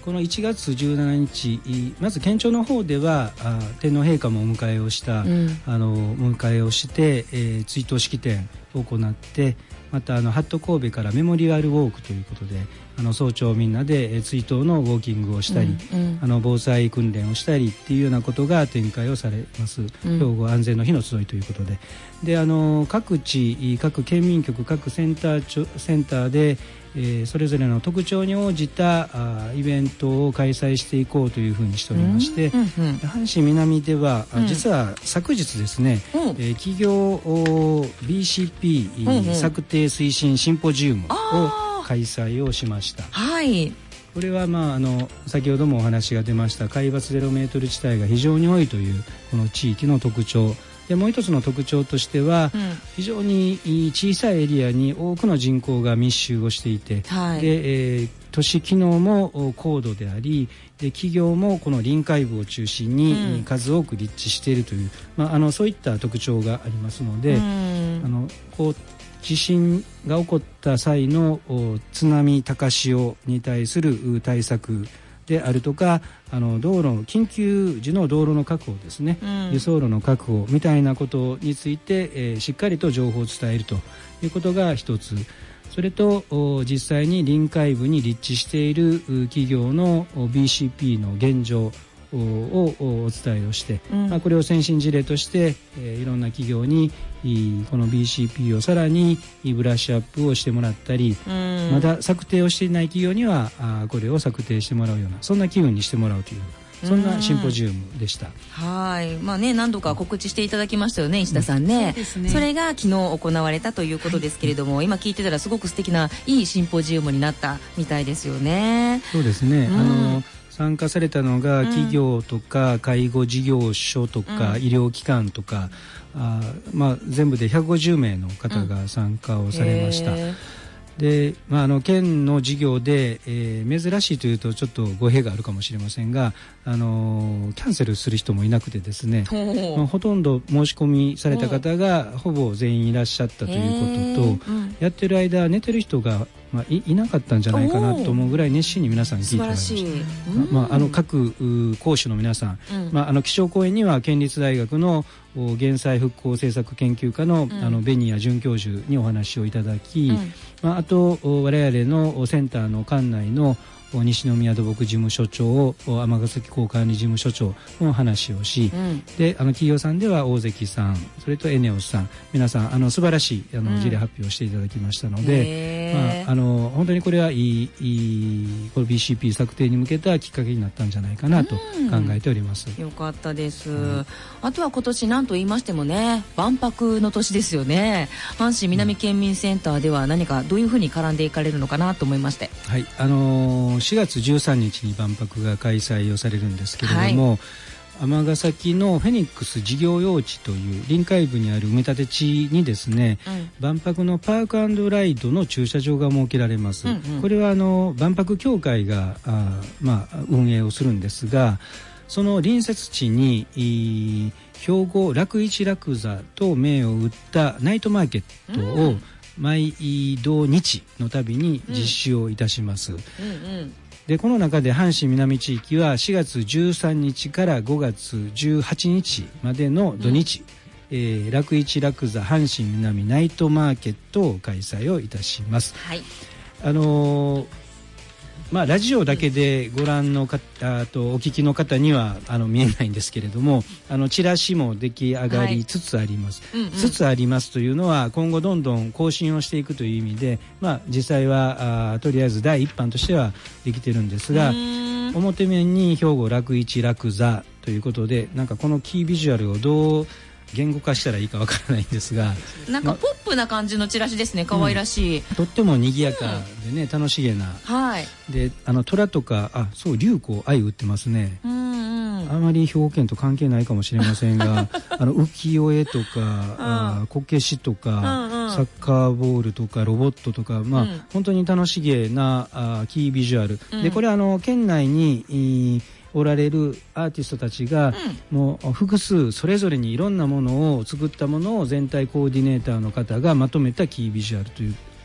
この1月17日まず県庁の方では天皇陛下もお迎えをした、お迎えをして、追悼式典を行って、またハット神戸からメモリアルウォークということで早朝みんなで追悼のウォーキングをしたり、防災訓練をしたりっていうようなことが展開をされます、兵庫安全の日の集いということで、各地各県民局各センターでそれぞれの特徴に応じたイベントを開催していこうというふうにしておりまして、阪神南では、実は昨日ですね、企業 BCP 策定推進シンポジウムを開催をしました。これは、先ほどもお話が出ました海抜0メートル地帯が非常に多いというこの地域の特徴で、もう一つの特徴としては、非常に小さいエリアに多くの人口が密集をしていて、で都市機能も高度であり、で企業もこの臨海部を中心に数多く立地しているという、そういった特徴がありますので、地震が起こった際の津波高潮に対する対策であるとか、緊急時の道路の確保ですね、輸送路の確保みたいなことについて、しっかりと情報を伝えるということが一つ。それと実際に臨海部に立地している企業の BCP の現状をお伝えをして、これを先進事例として、いろんな企業にこの BCP をさらにブラッシュアップをしてもらったり、まだ策定をしていない企業にはこれを策定してもらうような、そんな機運にしてもらうというそんなシンポジウムでした。 何度か告知していただきましたよね、石田さんね。それが昨日行われたということですけれども、今聞いてたらすごく素敵ないいシンポジウムになったみたいですよね。 そうですね、参加されたのが企業とか介護事業所とか医療機関とか、全部で150名の方が参加をされました。で、県の事業で、珍しいというとちょっと語弊があるかもしれませんが、キャンセルする人もいなくてですね、ほとんど申し込みされた方がほぼ全員いらっしゃったということと、やってる間寝てる人がいなかったんじゃないかなと思うぐらい熱心に皆さん聞いておられました。各講師の皆さん、気象公園には県立大学の減災復興政策研究科の紅谷准教授にお話をいただき、あと我々のセンターの館内の西宮土木事務所長、尼崎港管理事務所長の話をし、で企業さんでは大関さん、それとエネオスさん、皆さん素晴らしい事例発表をしていただきましたので、本当にこれはいいこの BCP 策定に向けたきっかけになったんじゃないかなと考えております。 よかったです。あとは今年何と言いましてもね、万博の年ですよね。阪神南県民センターでは何かどういうふうに絡んでいかれるのかなと思いまして。 4月13日に万博が開催をされるんですけれども、尼崎のフェニックス事業用地という臨海部にある埋め立て地にですね、万博のパーク&ライドの駐車場が設けられます。これは万博協会が運営をするんですが、その隣接地に兵庫楽市楽座と銘を打ったナイトマーケットを毎土日のたびに実施をいたします。でこの中で阪神南地域は4月13日から5月18日までの土日、楽市楽座阪神南ナイトマーケットを開催をいたします。ラジオだけでご覧の方とお聞きの方には見えないんですけれども、チラシも出来上がりつつあります。つつありますというのは今後どんどん更新をしていくという意味で、実際はとりあえず第一版としてはできてるんですが、表面に兵庫楽市楽座ということで、なんかこのキービジュアルをどう言語化したらいいかわからないんですが、 なんかポップな感じのチラシですね。可愛らしい、 とっても賑やかでね、楽しげな、で虎とか龍子愛売ってますね。あまり兵庫県と関係ないかもしれませんが浮世絵とかこけしとか、サッカーボールとかロボットとか、本当に楽しげなキービジュアル、でこれ県内におられるアーティストたちが、もう複数それぞれにいろんなものを作ったものを全体コーディネーターの方がまとめたキービジュアルという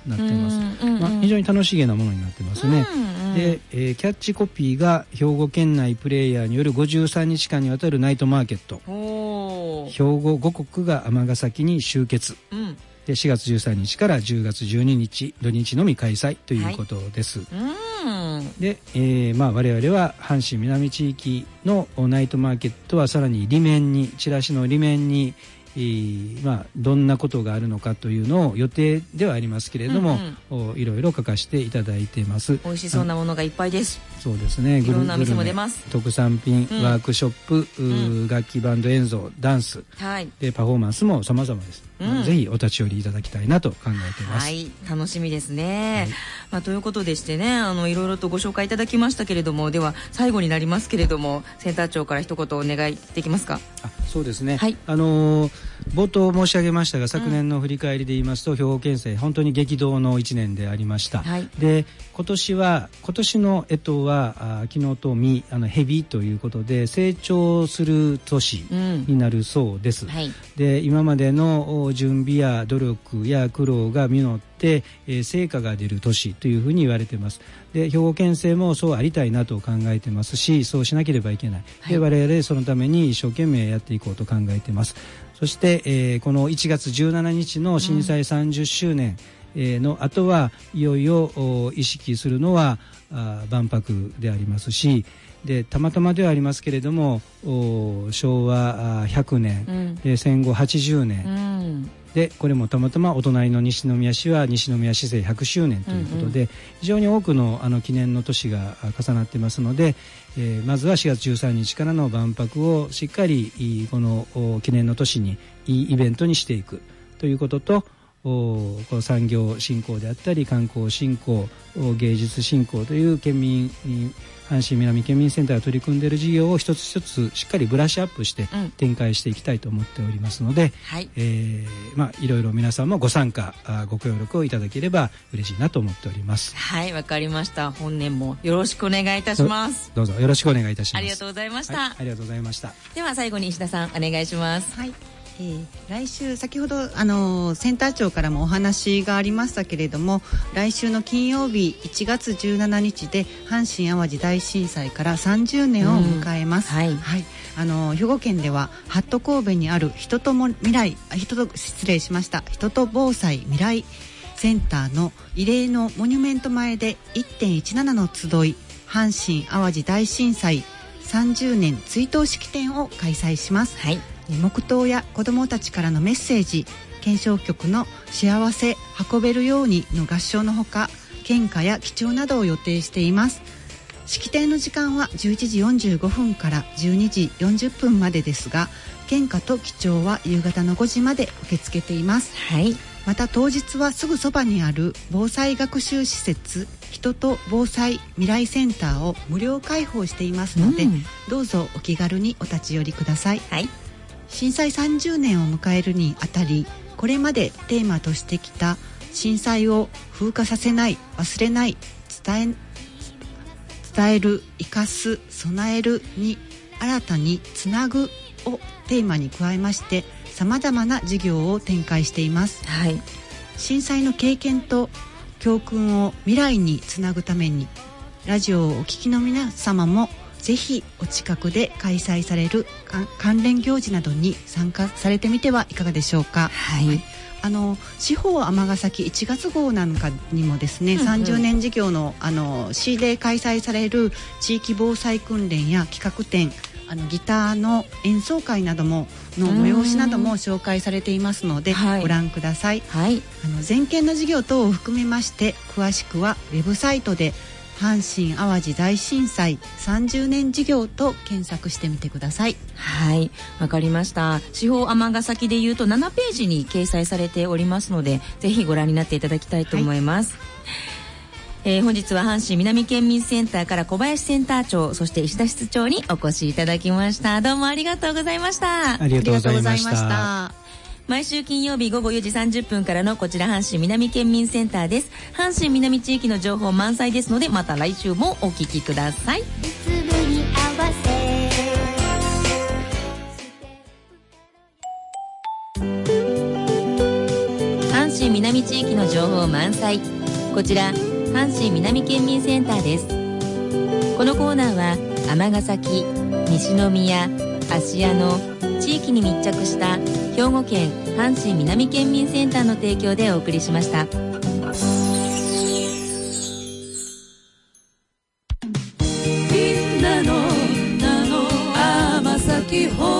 なってます。非常に楽しげなものになってますね。で、キャッチコピーが兵庫県内プレイヤーによる53日間にわたるナイトマーケット。兵庫5国が尼崎に集結。で4月13日から10月12日土日のみ開催ということです。で、我々は阪神南地域のナイトマーケットはさらにチラシの裏面にどんなことがあるのかというのを予定ではありますけれども、いろいろ書かせていただいています。 美味しそうなものがいっぱいです。 そうですね。 いろんな店も出ます。 特産品、ワークショップ、楽器バンド演奏、ダンス、でパフォーマンスも様々です。ぜひお立ち寄りいただきたいなと考えています。 楽しみですね。ということでしてね、いろいろとご紹介いただきましたけれども、では最後になりますけれども、センター長から一言お願いできますか。 そうですね。冒頭申し上げましたが、昨年の振り返りで言いますと、兵庫県政本当に激動の1年でありました。で、今年の干支は昨日とみ蛇ということで成長する年になるそうです。で、今までの準備や努力や苦労が実って成果が出る年というふうに言われています。で、兵庫県政もそうありたいなと考えてますし、そうしなければいけない。で、我々そのために一生懸命やっていこうと考えています。そして、この1月17日の震災30周年の後はいよいよ意識するのは万博でありますし、でたまたまではありますけれども昭和100年、で戦後80年、でこれもたまたまお隣の西宮市は西宮市政100周年ということで、非常に多くの記念の年が重なってますので、まずは4月13日からの万博をしっかりこの記念の年にいいイベントにしていくということと、産業振興であったり観光振興、芸術振興という県民阪神南県民センターが取り組んでいる事業を一つ一つしっかりブラッシュアップして展開していきたいと思っておりますので、いろいろ皆さんもご参加ご協力をいただければ嬉しいなと思っております。 はい、わかりました。本年もよろしくお願いいたします。 どうぞよろしくお願いいたします。 ありがとうございました。 ありがとうございました。 では最後に石田さんお願いします。 来週先ほどセンター長からもお話がありましたけれども、来週の金曜日1月17日で阪神・淡路大震災から30年を迎えます。兵庫県ではハット神戸にある人と防災未来センターの慰霊のモニュメント前で 1.17 の集い阪神・淡路大震災30年追悼式典を開催します。黙祷や子どもたちからのメッセージ、検証曲の幸せ運べるようにの合唱のほか、献花や記帳などを予定しています。式典の時間は11時45分から12時40分までですが、献花と記帳は夕方の5時まで受け付けています。また当日はすぐそばにある防災学習施設人と防災未来センターを無料開放していますので、どうぞお気軽にお立ち寄りください。震災30年を迎えるにあたり、これまでテーマとしてきた震災を風化させない、忘れない、伝える、生かす、備えるに新たにつなぐをテーマに加えまして、さまざまな事業を展開しています。震災の経験と教訓を未来につなぐために、ラジオをお聞きの皆様もぜひお近くで開催される関連行事などに参加されてみてはいかがでしょうか。地方尼崎1月号なんかにもですね、30年事業の市で開催される地域防災訓練や企画展、ギターの演奏会などもの催しなども紹介されていますので、ご覧ください。全県の事業等を含めまして詳しくはウェブサイトで阪神・淡路大震災30年事業と検索してみてください。 わかりました。地方尼崎でいうと7ページに掲載されておりますので、ぜひご覧になっていただきたいと思います。本日は阪神南県民センターから小林センター長、そして石田室長にお越しいただきました。どうもありがとうございました。 ありがとうございました。 毎週金曜日午後4時30分からのこちら阪神南県民センターです。阪神南地域の情報満載ですので、また来週もお聞きください。阪神南地域の情報満載。こちら阪神南県民センターです。このコーナーは尼崎、西宮、芦屋の地域に密着した兵庫県阪神南県民センターの提供でお送りしました。 みんなの名の尼崎放